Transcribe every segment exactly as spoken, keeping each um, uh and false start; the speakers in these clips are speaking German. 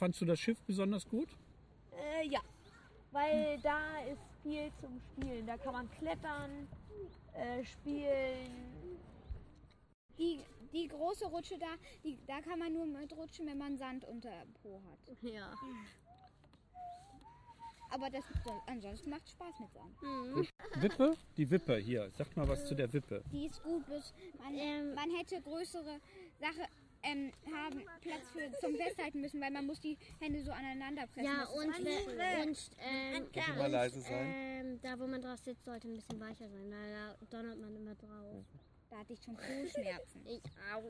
fandst du das Schiff besonders gut? Äh, ja, weil da ist viel zum Spielen. Da kann man klettern, äh, spielen. Die, die große Rutsche da, die, da kann man nur mitrutschen, wenn man Sand unter dem Po hat. Ja. Aber das, ansonsten macht Spaß mit Sand. Mhm. Wippe? Die Wippe hier. Sag mal was zu der Wippe. Die ist gut, bis man, Ähm. man hätte größere Sache ähm, haben, Platz für, zum Festhalten müssen, weil man muss die Hände so aneinander pressen. Ja, Das ist und, anstrengend. äh, und, ähm, Kannst du mal leise und, sein? ähm, da wo man drauf sitzt, sollte ein bisschen weicher sein, weil da donnert man immer drauf. Da hatte ich schon Po-Schmerzen. Ich au.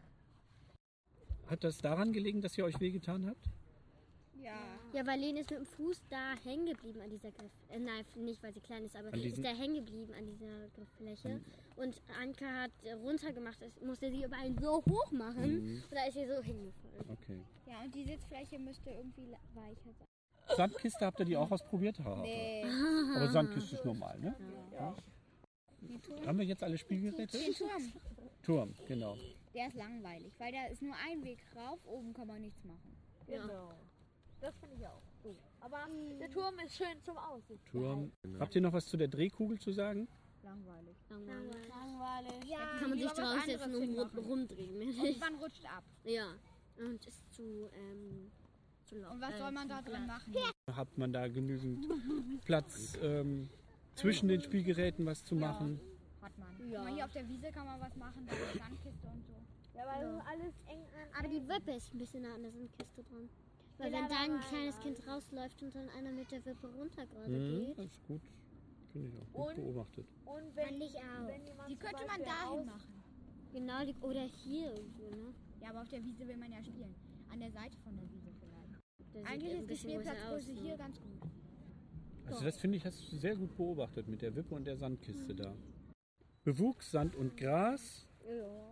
Hat das daran gelegen, dass ihr euch wehgetan habt? Ja. Ja, weil Lene ist mit dem Fuß da hängen geblieben an dieser Griff. Äh, nein, nicht weil sie klein ist, aber An diesen- ist da hängen geblieben an dieser Grifffläche. Und Anka hat äh, runtergemacht, es musste sie über einen so hoch machen. Und da ist sie so hingefallen. Okay. Ja, und die Sitzfläche müsste irgendwie le- weicher sein. Sandkiste, habt ihr die auch ausprobiert? Ha, Nee. Aber Sandkiste ist normal, ne? Ja. Haben wir jetzt alle Spielgeräte? Den Turm, Turm, genau. der ist langweilig, weil da ist nur ein Weg rauf, oben kann man nichts machen. Genau. Das finde ich auch. So. Aber der Turm ist schön zum Aussehen. Turm. Habt ihr noch was zu der Drehkugel zu sagen? Langweilig. Langweilig. Langweilig. Ja, Kann man sich lieber was draufsetzen anderes und rum- hinmachen. rumdrehen. Und man rutscht ab. Ja. Und ist zu, ähm, zu laut. Und was äh, soll man zu da drin glatt. machen? Hat man da genügend Platz ähm, zwischen den Spielgeräten was zu machen? Hat man. Ja. Guck mal, hier auf der Wiese kann man was machen, da ist Sandkiste und so. Ja, weil das ist alles eng an. Aber die Wippe ist ein bisschen nah an der Sandkiste dran. Weil wenn da ein kleines Kind rausläuft und dann einer mit der Wippe runter gerade Mhm, geht. das ist gut. Finde ich auch gut Und- beobachtet. Und wenn, Fand ich auch. wenn jemand Die zum könnte man Beispiel dahin aus- machen. Genau, die, oder hier irgendwo, ne? Ja, aber auf der Wiese will man ja spielen. An der Seite von der Wiese vielleicht. Der sieht Eigentlich ein ist die bisschen größer Spielplatzgröße aus, hier ne? ganz gut. Also das finde ich, hast du sehr gut beobachtet mit der Wippe und der Sandkiste da. Bewuchs, Sand und Gras. Ja.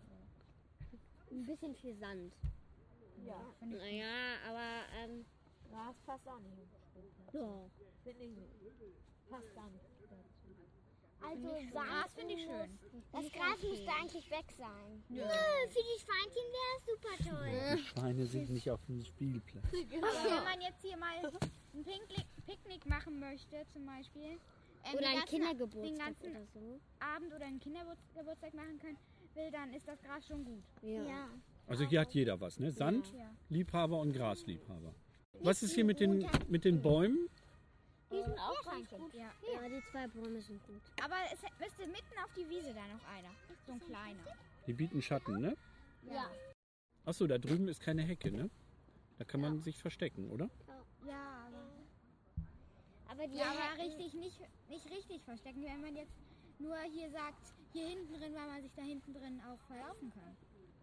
Ein bisschen viel Sand. Ja, Naja, aber, ähm, Gras passt auch nicht ins Spielplatz. ja. Finde ich nicht. Passt gar nicht dazu. Also Gras finde ich schön. das Gras müsste eigentlich weg sein. Ja. Für die Schweinchen wäre es super toll. Die Schweine sind nicht auf dem Spielplatz. Aber wenn man jetzt hier mal ein Picknick, Picknick machen möchte, zum Beispiel. ähm, Oder den ein ganzen- Kindergeburtstag Den ganzen oder so. Abend oder einen Kindergeburtstag machen können will, dann ist das Gras schon gut. Ja. Also hier hat jeder was, ne? Sand, Ja. Liebhaber und Grasliebhaber. Was ist hier mit den, mit den Bäumen? Die sind auch ganz gut. Ja. Ja, die zwei Bäume sind gut. Aber es müsste mitten auf die Wiese da noch einer. So ein kleiner. Die bieten Schatten, ne? Ja. Achso, da drüben ist keine Hecke, ne? Da kann man sich verstecken, oder? Ja, aber, Aber die ja, aber richtig nicht, nicht richtig verstecken, wenn man jetzt nur hier sagt, hier hinten drin, weil man sich da hinten drin auch verlaufen kann.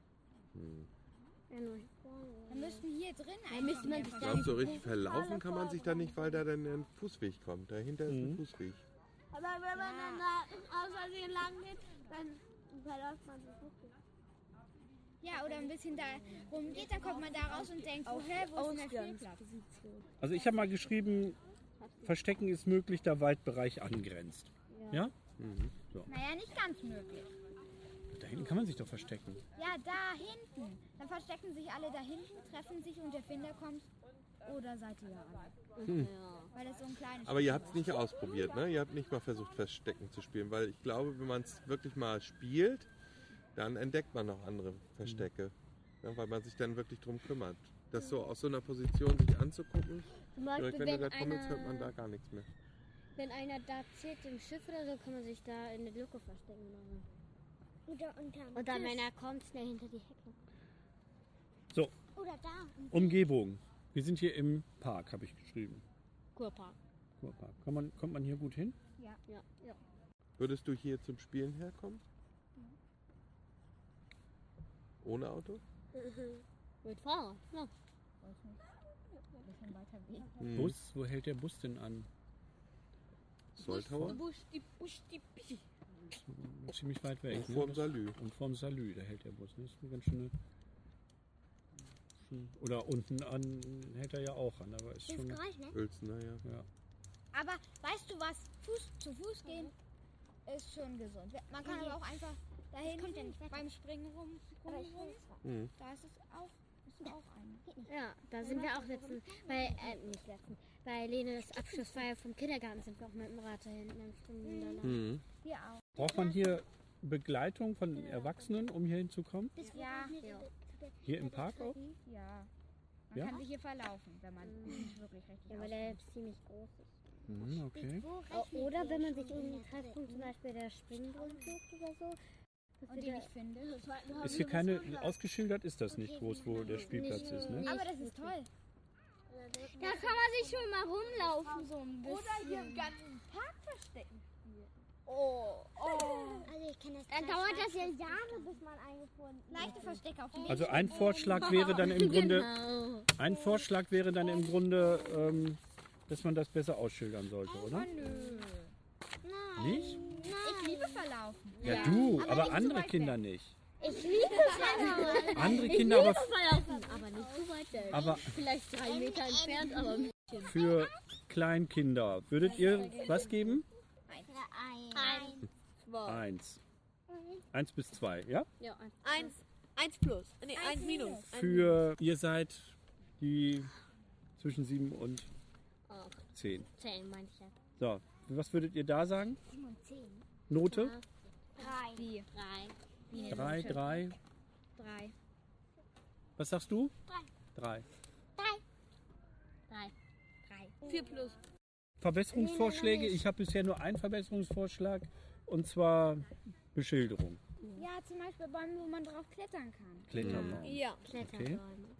Ja, nur. Dann müssten hier drin Dann müsste man mehr sich Ich da glaube, verstecken. so richtig verlaufen kann man sich da nicht, weil da dann ein Fußweg kommt. Dahinter ist ein Mhm. Fußweg. Aber wenn man dann da aus Versehen lang geht, dann verläuft man sich nicht. Ja, oder ein bisschen da rumgeht, dann kommt man da raus und denkt, oh, hä, wo ist denn der Spielplatz? Also ich habe mal geschrieben, Verstecken ist möglich, da Waldbereich angrenzt. Ja? Mhm. Naja, nicht ganz möglich. Da hinten kann man sich doch verstecken. Ja, da hinten. Dann verstecken sich alle da hinten, treffen sich und der Finder kommt. Oder seid ihr ja alle? Hm. Weil das so ein kleines Aber ihr Spiel habt es nicht ausprobiert, ne? Ihr habt nicht mal versucht, Verstecken zu spielen, weil ich glaube, wenn man es wirklich mal spielt, dann entdeckt man noch andere Verstecke, ja, weil man sich dann wirklich drum kümmert. Das so aus so einer Position sich anzugucken, Zum direkt Beispiel, wenn du wenn da kommst, hört man einer, da gar nichts mehr. wenn einer da zählt im Schiff oder so, kann man sich da in der Lücke verstecken. Oder, Oder unterm und dann, Tisch. wenn er kommt, schnell hinter die Hecke. So, Oder da. Umgebung. Wir sind hier im Park, habe ich geschrieben. Kurpark. Kurpark. Kann man, kommt man hier gut hin? Ja, ja. Würdest du hier zum Spielen herkommen? Ohne Auto? Mit Fahrrad, ja. Ein bisschen weiter weg. Mhm. Bus, wo hält der Bus denn an? Soltauer? Ziemlich weit weg. Und ne? vorm Salü. Und vorm Salü, da hält der Bus. Ne? Das ist eine ganz schöne. schon- Oder unten an hält er ja auch an, aber ist Das schon. Geräusch, ne? Uelzen, naja. Ja. Aber weißt du was? Fuß, zu Fuß gehen ist schon gesund. Man kann aber auch einfach da hinten beim Springen rum, rum, rum. Mhm. Da ist es auch ist auch eine. Ja, da sind wir auch letztens, bei, äh, nicht letztens, bei Lenes Abschlussfeier vom Kindergarten sind wir auch mit dem Rad dahin. Eine Stunde lang. Mhm. Wir auch. Braucht man hier Begleitung von Erwachsenen, um hier hinzukommen? Ja, Hier im Park auch? ja. Man Ja? kann sich hier verlaufen, wenn man nicht wirklich richtig Ja, weil der ziemlich groß ist. Mhm, okay. O- Oder wenn man sich irgendwie Treffpunkt, zum Beispiel der Springbrunnen sucht oder so. Das Und wird den ja- ich finde. Ist hier keine, ausgeschildert ist das nicht groß, wo der Spielplatz ist, ne? Aber das ist toll. Da kann man sich schon mal rumlaufen, so ein bisschen. Oder hier im ganzen Park verstecken spielen. Oh, oh. Also ich kann das Dann dauert das ja Jahre, bis man eingefunden Leichte Verstecke auf dem Also ein Vorschlag wäre dann im Grunde, Genau. ein Vorschlag wäre dann im Grunde, ähm, dass man das besser ausschildern sollte, oder? Nö. Nicht? Ich liebe verlaufen. Ja, du, aber aber nicht zu andere weit Kinder nicht. Ich liebe Verlaufen. Andere Kinder aber, Verlaufen, aber nicht so weit weg. aber Vielleicht drei Meter entfernt, aber ein bisschen. für Kleinkinder würdet ihr was geben? Ein. Eins. Eins bis zwei, ja? Ja, ein- Eins, eins plus. Nee, eins minus. Eins Für, ihr seid die zwischen sieben und Ach, zehn. zehn meine ich ja. So, was würdet ihr da sagen? sieben und zehn. Note? Drei. Wie? Drei. Drei, drei. Drei. Was sagst du? Drei. Drei. Drei. Drei. Vier plus. Verbesserungsvorschläge? Ich habe bisher nur einen Verbesserungsvorschlag und zwar Beschilderung. Ja, zum Beispiel Bäume, wo man drauf klettern kann. Kletterbaum. Ja. Kletterbäume.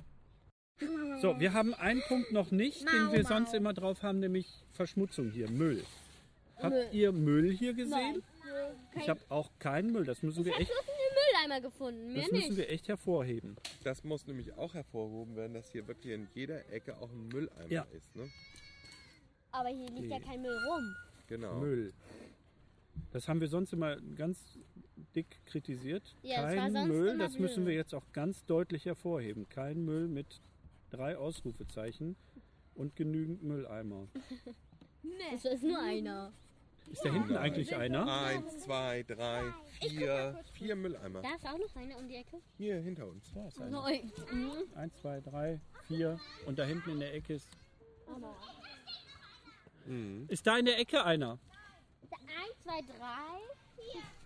So, wir haben einen Punkt noch nicht, den Mau, wir mau. sonst immer drauf haben, nämlich Verschmutzung hier, Müll. Habt ihr Müll hier gesehen? Ich habe auch keinen Müll. Das müssen wir echt, Mülleimer gefunden, mehr das nicht. müssen wir echt hervorheben. Das muss nämlich auch hervorgehoben werden, dass hier wirklich in jeder Ecke auch ein Mülleimer Ja. ist. Ne? Aber hier liegt ja kein Müll rum. Genau. Müll. Das haben wir sonst immer ganz dick kritisiert. Ja, das war Kein sonst Müll, immer das müssen blöd. wir jetzt auch ganz deutlich hervorheben. Kein Müll mit drei Ausrufezeichen und genügend Mülleimer. Das ist nur einer. Ist da hinten eigentlich einer? Eins, zwei, drei, vier, vier Mülleimer. Da ist auch noch einer um die Ecke. Hier hinter uns. Da ist einer. Neun. Eins, zwei, drei, vier. Und da hinten in der Ecke ist. Mhm. Ist da in der Ecke einer? Eins, zwei, drei,